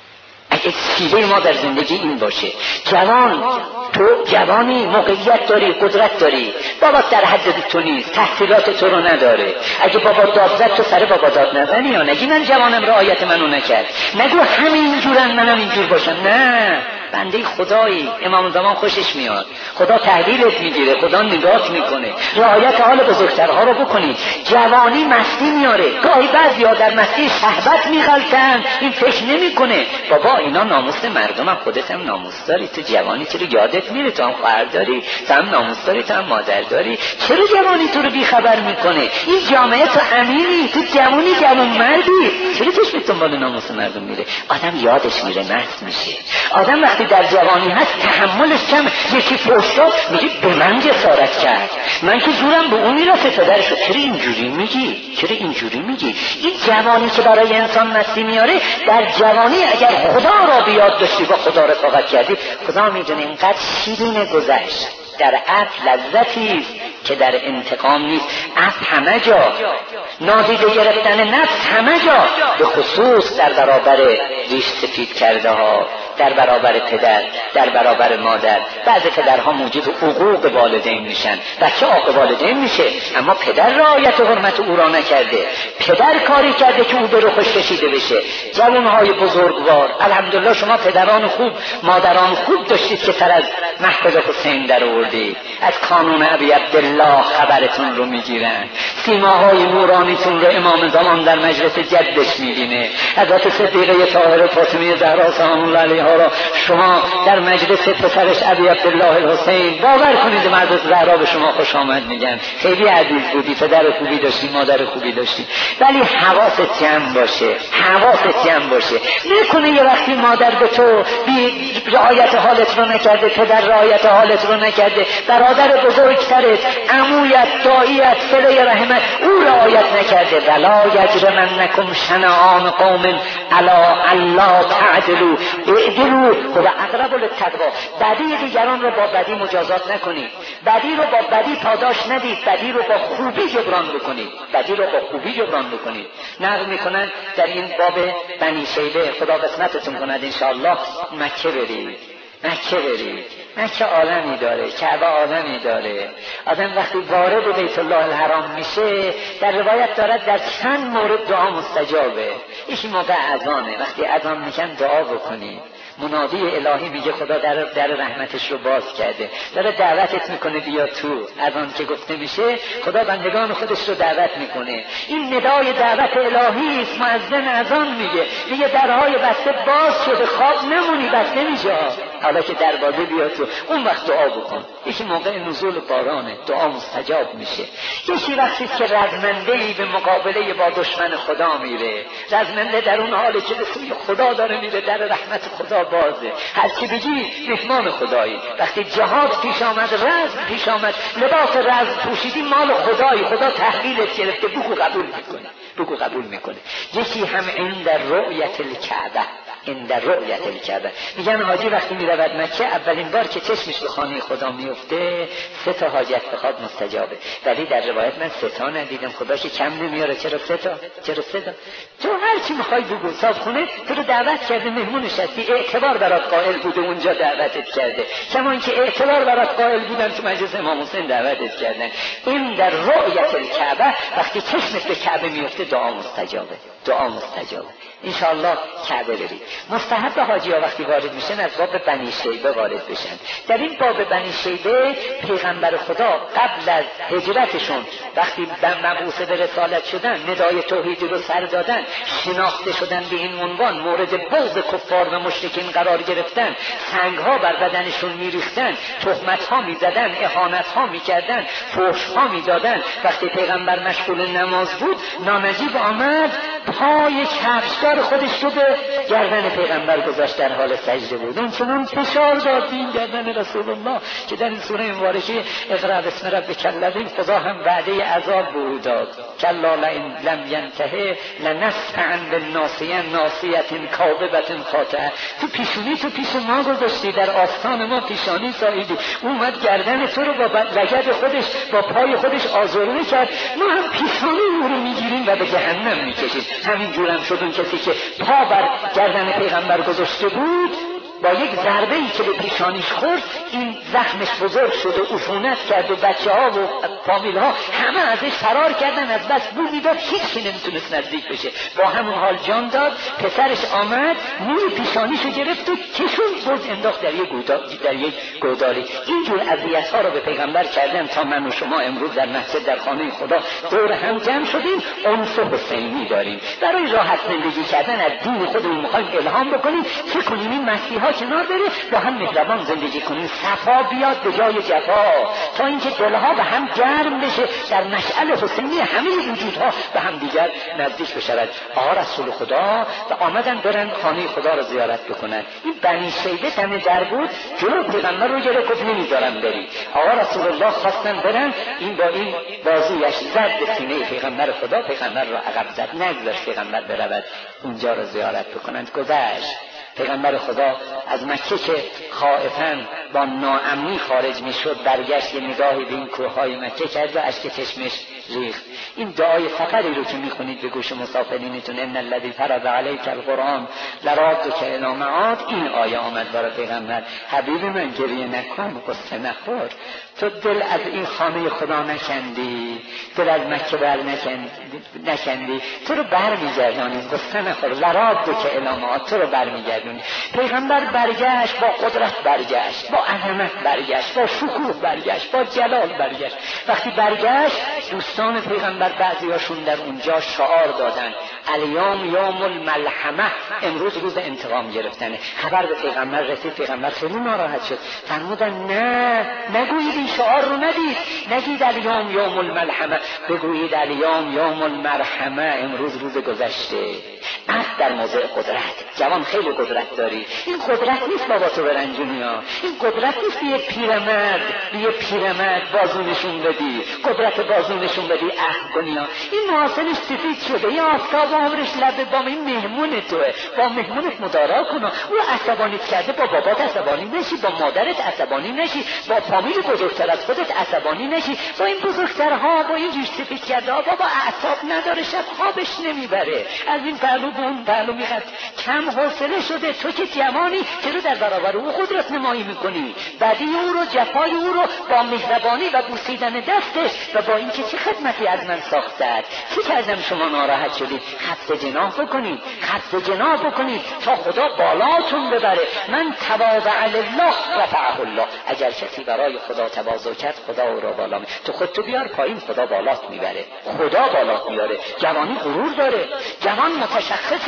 اگه سیره ما در زندگی این باشه، جوان، تو جوانی، موقعیت داری، قدرت داری، بابا در حد تو نیست، تحصیلات تو رو نداره، اگه بابا داد زد تو سر بابا داد نزنی، یا نگی من جوانم رعایت منو نکرد، نگو همین جورن منم اینجور باشم. نه، بنده خدایی، امام زمان خوشش میاد، خدا تحویلت میگیره، خدا نگات میکنه. رعایت حال بزرگترها رو بکنید. جوانی مستی میاره، گاهی بعضیا در مستی شهوت میغلطن، این فکر نمیکنه بابا اینا ناموس مردمم، خودت هم ناموس داری، تو جوانی چرا یادت میره، تو هم خواهر داری، تو هم ناموس داری، تو هم مادر داری، چرا جوانی تو رو بیخبر میکنه؟ این جامعه تو امینی، تو جوانی جوان مردی، چرا چشمت دنبال ناموس مردم میره؟ آدم یادش میره، مست میشه. آدم وقتی در جوانی هست تحملش کم، یکی فحش داد میگه به من جسارت کرد، من که زورم به اون میرسه. پدرش چرا اینجوری میگی؟ چرا اینجوری میگی؟ این جوانی که برای انسان مستی میاره، در جوانی اگر خدا را بیاد داشتی با خدا رفاقت کردی، خدا میدونه اینقدر شیرین گذشت. در عفو لذتی است که در انتقام نیست. عفو همه جا، نادیده گرفتن نفس همه جا، به خصوص در برابر ریش سفید کرده ها، در برابر پدر، در برابر مادر. بعضی پدرها موجب حقوق والدین میشن، بچه عاق والدین میشه، اما پدر رعایت و حرمت او را نکرده، پدر کاری کرده که او به رو خوش کشیده بشه. جوانهای بزرگوار، الحمدلله شما پدران خوب، مادران خوب داشتید که سر از محفل حسین در آوردید، از کانون ابی عبدالله خبرتون رو میگیرن، سیماهای نورانیتون رو امام زمان در مجلس جدش میبینه، حضرت صدیقه طاهره فاطمه زهرا سلام الله علیها را شما در مجلس پسرش ابی عبدالله الحسین، باور کنید مردم زهرا به شما خوش آمد میگن، خیلی عزیز بودی، پدر خوبی داشتی، مادر خوبی داشتی. ولی حواست جمع باشه، حواست جمع باشه. نکنه یه وقتی مادر به تو بی رعایت حالت رو نکرده، پدر رعایت حالت رو نکرده، برادر بزرگترت، عمویت، داییت، صله رحمت او رعایت نکرده، ولا یجرمنکم شنآن قوم علی الا تعدلوا اعدلوا هو اقرب للتقوی. بدی دیگران رو با بدی مجازات نکنید، بدی رو با بدی پاداش ندید، بدی رو با خوبی جبران بکنید، بدی رو با خوبی جبران بکنید. نقل میکنن در این باب بنی شیبه، خدا قسمتتون کند انشاءالله، مکه برید، مکه برید. مکه عالمی داره، کعبه عالمی داره. آدم وقتی وارد بیت الله الحرام میشه، در روایت دارد در چند مورد دعا مستجابه. یکی موقع اذانه، وقتی اذان میکن دعا بکنی، منادی الهی میگه خدا در در رحمتش رو باز کرده، داره دعوتت میکنه بیا تو. اذان که گفته میشه خدا بندگان خودش رو دعوت میکنه، این ندای دعوت الهی است. مؤذن اذان میگه، میگه درهای بسته باز شده، خواب نمونی، بسته میشه، حالا که دروازه بیاد تو اون وقت دعا بکن. یکی موقع نزول بارانه دعا مستجاب میشه. یکی وقتی که رزمنده‌ای به مقابله با دشمن خدا میره، رزمنده در اون حالی که به سوی خدا داره میره، در رحمت خدا بازه، هر چی بگی مهمان خدایی. وقتی جهاد پیش آمد، رزم پیش آمد، لباس رزم پوشیدی، مال خدایی، خدا تحویلت گرفته، بگو قبول میکنه، بگو قبول میکنه. یکی هم عند رؤیت الکعبه، عند رؤیت الکعبه میگن حاجی وقتی میرود مکه اولین بار که چشمش به خانه خدا میفته سه تا حاجت بخواد مستجابه. ولی در روایت من سه تا ندیدم، خدا که کم نمیاره. چرا سه تا؟ چرا سه تا؟ تو هر چی میخوای بگو. صاحبخونه تو رو دعوت کرده، مهمون نشستی، اعتبار برات قائل بوده اونجا دعوتت کرده، کما اینکه اعتبار برات قائل بودن تو مجلس امام حسین دعوتت کردن. این در رؤیت الکعبه وقتی چشمت به کعبه میفته دعا مستجابه، دعا مستجابه. انشاءالله کعبه برید. مستحب حاجی ها وقتی وارد میشن از باب بنی شیبه وارد بشن. در این باب بنی شیبه پیغمبر خدا قبل از هجرتشون وقتی مبعوث به رسالت شدن، ندای توحید رو سر دادن، شناخته شدن به این عنوان، مورد بغض کفار و مشرکین قرار گرفتن، سنگ ها بر بدنشون میریختن، تهمت ها میزدن، اهانت ها میکردن، فحش ها میدادن. وقتی پیغمبر مشغول نماز بود، نانجیب آمد پای کفشدار خودش رو به گردن پیغمبر گذاشت، در حال سجده بود. اون چنان فشار داد این گردن رسول الله که در این سوره مبارکه اقرأ بسم ربک الذی خدا هم وعده عذاب به او داد. کلا لئن لم ینته لنسفعا بالناصیه ناصیه کاذبه خاطئه. تو پیشونی تو پیش ما گذاشتی، در آستان ما پیشانی ساییدی، اومد گردن تو رو با لگد خودش با پای خودش آزرده کرد، ما هم پیشانی او رو میگیریم و به جهنم میکشیم. همین جورم شد اون کسی که پا بر گردن پیغمبر گذاشته بود، با یک ضربه ای که به پیشانیش خورد این زخمش بزرگ شد و عفونت کرد و بچه ها و فامیل ها همه ازش فرار کردن، از بس بو میداد هیچی نمیتونست نزدیک بشه. با همون حال جان داد. پسرش آمد موی پیشانیشو گرفت و کشون برد انداخت در یک گودالی، در یک گودالی. اینجور اذیت ها رو به پیغمبر کردن تا من و شما امروز در مسجد در خانه خدا دور هم جمع شدیم، انس حسینی داریم. برای راحت زندگی کردن از دین خودمون میخوایم الهام بکنیم چه کنیم این مسیحا کنار بره، با هم مهربان زندگی کنیم، صفا بیاد به جای جفا، تا اینکه دلها به هم گرم بشه، در مشعل حسینی همه وجودها به هم دیگر نزدیک بشود. آقا رسول خدا و آمدن برن خانه خدا رو زیارت بکنن. این بنی شیبه دم در بود، جلو پیغمبر رو گرفت گفت نمیذارم بری. آقا رسول الله خواستن برن، این با این بازویش زد به سینه پیغمبر خدا، پیغمبر رو عقب زد، نگذاشت پیغمبر برود اونجا رو زیارت بکنند. گذشت. پیغمبر خدا از مکه که خائفاً با ناامنی خارج میشد، برگشت یه نگاهی به این کوههای مکه کرد و اشک چشمش ریخت. این دعای سفری رو که میخونید به گوش مسافرینتون، ان الذی فرض علیک القرآن لرادک الی معاد، این آیه آمد برای پیغمبر. حبیب من گریه نکن، قصه نخور، تو دل از این خانه خدا نکندی، دل از مکه بر نکندی، تو رو بر میگردانی، قصه نخور، لرادک الی معاد، تو رو بر میگردانی. پیغمبر برگشت، با قدرت برگشت، با عظمت برگشت، با شکوه برگشت، با جلال برگشت. وقتی برگشت دوستان پیغمبر بعضیاشون در اونجا شعار دادن الیوم یوم الملحمه، امروز روز انتقام گرفتنه. خبر به پیغمبر رسید، پیغمبر خیلی ناراحت شد، فرمودن نه نگویید این شعار رو، ندید نگید الیوم یوم الملحمه، بگویید الیوم یوم المرحمه، امروز روز گذشته. است در موضع قدرت. جوان خیلی قدرت داری، این قدرت نیست بابا تو برنجونی ها، این قدرت نیست یه پیرمرد یه پیرمرد بازونشون بدی، قدرت بازونشون بدی عهد کنی ها. این محاسنش سفید شده، این آفتاب عمرش لبه بام، این مهمون توه، با مهمونت مدارا کن. او عصبانیت کرده، با بابات عصبانی نشی، با مادرت عصبانی نشی، با فامیل بزرگتر از خودت عصبانی نشی، با این بزرگترها با این جوش سفید کرده ها. بابا اعصاب نداره، شب خوابش نمیبره، از این پهلو به اون پهلو میخواد، کم حوصله شده. تو که جوانی چرا در برابر او قدرت نمایی میکنی؟ بدی او رو، جفای او رو با مهربانی و بوسیدن دستش و با اینکه چه خدمتی از من ساختد، چه کردم شما ناراحت شدید؟ خفت جناح بکنید، خفت جناح بکنید تا خدا بالاتون ببره. من تواضع لله رفعه الله، اگر کسی برای خدا تواضع کرد خدا او را بالا می، تو خودتو بیار پایین، خدا بالات میبره، خدا بالات میاره. جوانی غرور داره، جوان متشخصه،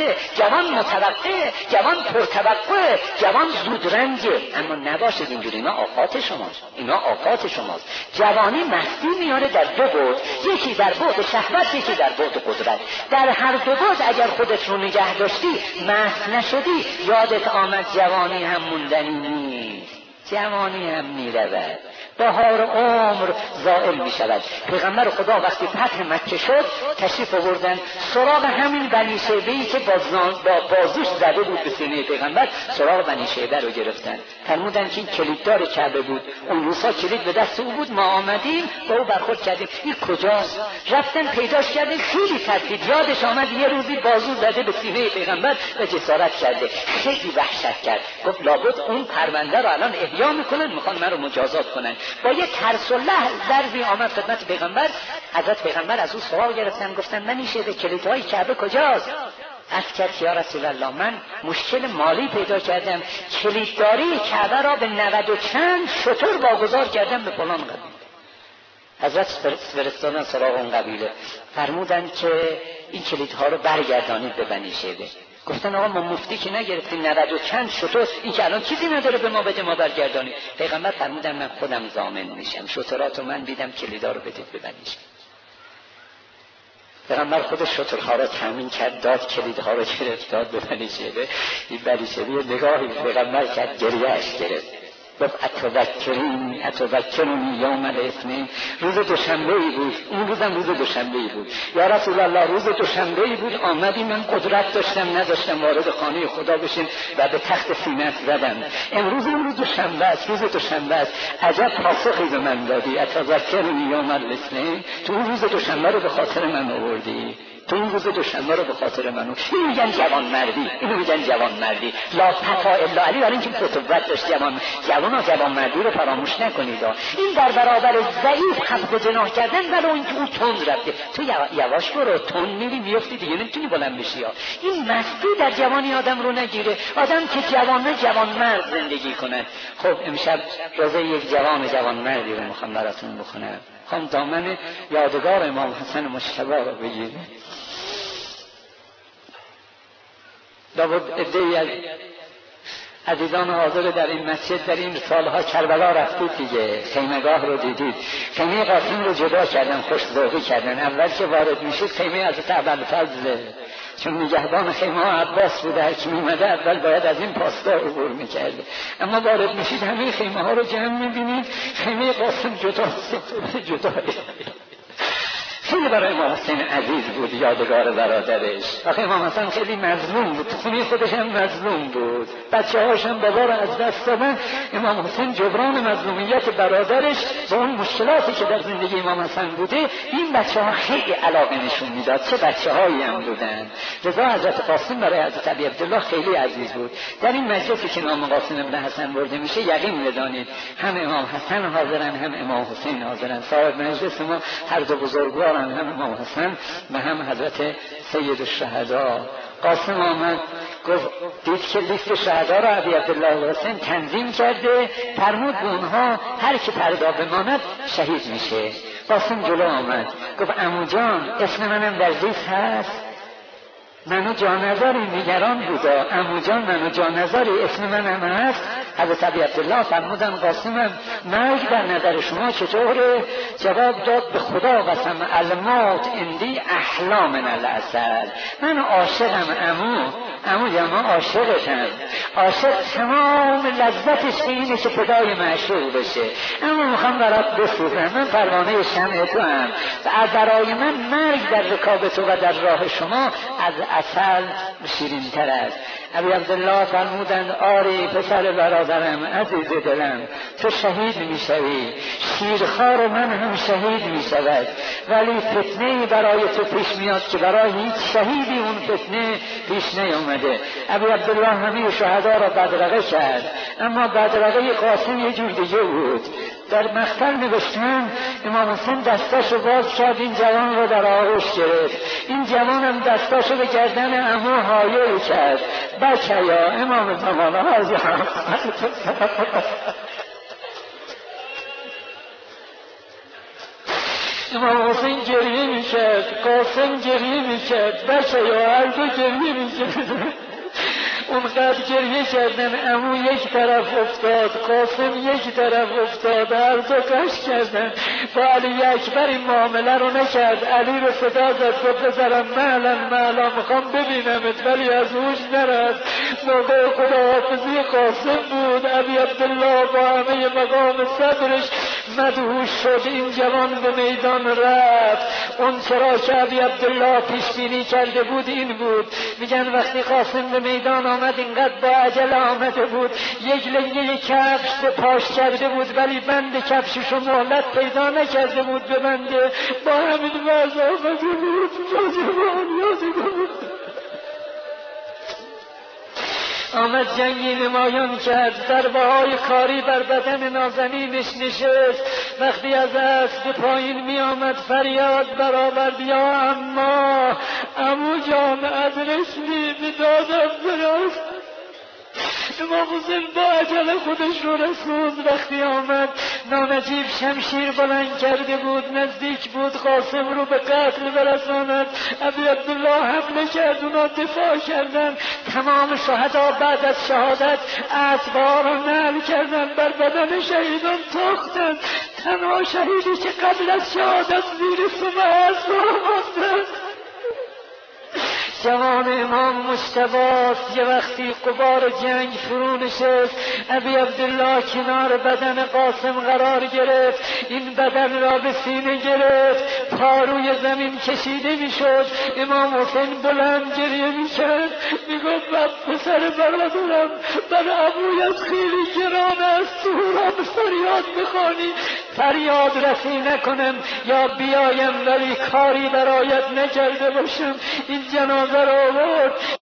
مترصده، جوان متوقع، جوان پرتوقع، جوان زودرنجه. اما نباشید اینجوری، اینا آفات شماست، اینا آفات شماست. جوانی مستی میاره در دو بعد، یکی در بعد شهوت، یکی در بعد قدرت. در هر دو بعد اگر خودت رو نگه داشتی، مست نشدی، یادت آمد جوانی هم موندنی نیست، جوانی هم میرود، بهار عمر زائل می شود. پیغمبر خدا وقتی فتح مکه شد تشریف آوردن سراغ همین بنی شیبه‌ای که با بازوش زده بود به سینه پیغمبر، سراغ بنی شیبه رو گرفتن. فرمودن که این کلیددار کعبه بود، اون روزها کلید به دست او بود، ما آمدیم با او برخورد کردیم، این کجاست؟ رفتن پیداش کردن، خیلی ترسید، یادش آمد یه روزی بازو زده به سینه پیغمبر و جسارت کرده، خیلی وحشت کرد. گفت لابد اون پرونده رو الان احیا میکنن، میخوان من رو مجازات کنن. با یه ترس و لرزی آمد خدمت پیغمبر. حضرت پیغمبر از او سوال گرفتن، گفتن من این شده کلیدهای کعبه کجاست؟ عرض کرد یا رسول الله من مشکل مالی پیدا کردم، کلیدداری کعبه را به نود و چند شتر واگذار کردم به فلان قبیله. حضرت فرستادن سراغ اون قبیله، فرمودن که این کلیدها رو برگردانید به بنی شیبه. گفتن آقا ما مفتی که نگرفتیم، نود و چند شتر، این که الان چیزی نداره به ما بده ما برگردانیم. پیغمبر فرمودن من خودم ضامن میشم، شتراتو من بیدم، کلیدا رو بدید به بنی شیبه. پیغمبر خودش شترها رو تامین کرد، داد، کلیدها رو گرفت، داد به بنی شیبه. این بنی شیبه نگاهی پیغمبر کرد، گریه‌اش گرفت. گفت اتذکرین اتذکرونی یوم الاثنین، روز دوشنبه ای بود، اون روزم روز دوشنبه ای بود. یا رسول الله روز دوشنبه ای بود، آمدی من قدرت داشتم نداشتم وارد خانه خدا بشین و به تخت سینت زدم. امروز این روز دوشنبه است، روز دوشنبه است، عجب پاسخی به من دادی. اتذکرونی یوم الاثنین، تو اون روز دوشنبه رو به خاطر من آوردی، تو این روز دوشنبه رو به خاطر منو. اینو میگن جوان مردی، اینو میگن جوان مردی. لا تقا الا علی، برای اینکه فتوت داشت جوان جوان و جوان مردی رو فراموش نکنید. این در برابر ضعیف خفق جناح کردن، ولی اینکه اون تند رفته، تو یواش برو، تند میری میفتی دیگه نمیتونی بلند بشی. این مستی در جوانی آدم رو نگیره، آدم که جوانه جوان مرد زندگی کنه. خب امشب روزه یک جوان جوان مردی رو میخوام براتون بخونم. خواهم دامن یادگار امام حسن مجتبی رو بگیرید. لابد عده‌ای از عزیزان حاضر در این مسجد در این سالها کربلا رفتید دیگه، خیمگاه رو دیدید. خیمه قاسم رو جدا کردن، خوش ذوقی کردن. اول که وارد میشید خیمه از ابوالفضل، چون نگهبان خیمه ها عباس بوده، هر کی میومده اول باید از این پاستا عبور میکرده. اما وارد میشید همه خیمه ها رو جمع میبینید، خیمه قاسم جدا جدا. خیلی برای امام حسین عزیز بود، یادگار برادرش. آخه امام حسین خیلی مظلوم بود، خونی خودش هم مظلوم بود، بچه هاش هم بابا رو از دست دادن. امام حسین جبران مظلومیت برادرش با اون مشکلاتی که در زندگی امام حسین بوده، این بچه ها خیلی علاقه نشون میداد، چه بچه هایی هم بودن. رضا حضرت قاسم برای حضرت ابی عبدالله خیلی عزیز بود. در این مجلسی که نام قاسم ابن حسن برده میشه، یقین بدانید هم امام حسن حاضرن هم امام حسین حاضرن. صاحب مجلس ما هر دو بزرگوار هم امام حسن و هم حضرت سید الشهدا. قاسم آمد گفت دید که لیست شهدا را ابی عبدالله حسین تنظیم کرده، فرمود به اونها هر کی فردا بماند شهید میشه. قاسم جلو آمد گفت عمو جان اسم منم در لیست هست؟ منو جانزاری نگران بودا، عمو جان منو جانزاری اسم منم هست؟ حضرت ابی عبدالله فرمودن قاسمم مرگ در نظر شما چطوره؟ جواب داد به خدا قسم الموت اندی احلا من العسل، من عاشقم عمو، عمو جان من عاشقشم، عاشق تمام لذتش به اینه که فدای معشوق بشه. اما میخوام برات بسوزم، من پروانه شمع تو هم و برای من مرگ در رکاب تو و در راه شما از عسل شیرین تر است. ابی عبدالله فرمودند آری پسر برادرم عزیز دلم، تو شهید میشوی، شیرخوار من هم شهید میشود، ولی فتنه برای تو پیش میاد که برای هیچ شهیدی اون فتنه پیش نیامده. ابی عبدالله همه شهدا را بدرقه کرد، اما بدرقه قاسم یه جور دیگه بود. در مقتل نوشتن امام حسین دستاشو باز کرد، این جوان رو در آغوش گرفت، این جوان هم دستاشو به گردن عمو حایل کرد. بچه یا امام زمان حاضر امام حسین گریه میکرد، قاسم گریه میکرد، بچه یا هر دو گریه میکرد. اونقدر گریه کردن، عمو یک طرف افتاد، قاسم یک طرف افتاد، هر دو قش کردن. با علی اکبر این معامله رو نکرد. علی رو صدا زد گفت بذارم معلا معلا میخوام ببینمت، ولی از هوش نرفت. موقع خداحافظی قاسم بود. ابی عبدالله با همه مقام صدرش مدهوش شد. این جوان به میدان رفت. اون چرا که ابی عبدالله پیش بینی کرده بود این بود، میگن وقتی قاسم به میدان آمد اینقدر با عجله آمده بود، یک لنگه کفش به پاش کرده بود ولی بند کفشش رو مهلت پیدا نکرده بود به بنده. با همین وضع آمده بود. جوان یادگار بود. آمد جنگی نمایان کرد، ضربه های کاری بر بدن نازنینش نشست. وقتی از اسب پایین می آمد فریاد برآورد یا اما عمو جان ادرکنی، به دادم براز. امام حسین با عجله خودش رو رسوند. وقتی آمد نانجیب شمشیر بلند کرده بود، نزدیک بود قاسم رو به قتل برساند. ابی عبدالله حمله کرد، اونا دفاع کردن. تمام شهدا بعد از شهادت اتباع رو نعل کردن، بر بدن شهیدان تاختن. تنها شهیدی که قبل از شهادت زیر سم اسب آمدن جوان امام مجتبی. یه وقتی غبار جنگ فرو نشست، ابی عبدالله کنار بدن قاسم قرار گرفت. این بدن را به سینه گرفت، پا روی زمین کشیده میشد. امام حسین بلند گریه میکرد، میگفت من پسر برادرم بر ابویت خیلی گران است، تو را به فریاد بخوانی فریاد رسی نکنم یا بیایم ولی کاری برایت نکرده باشم. این جنازه را آورد.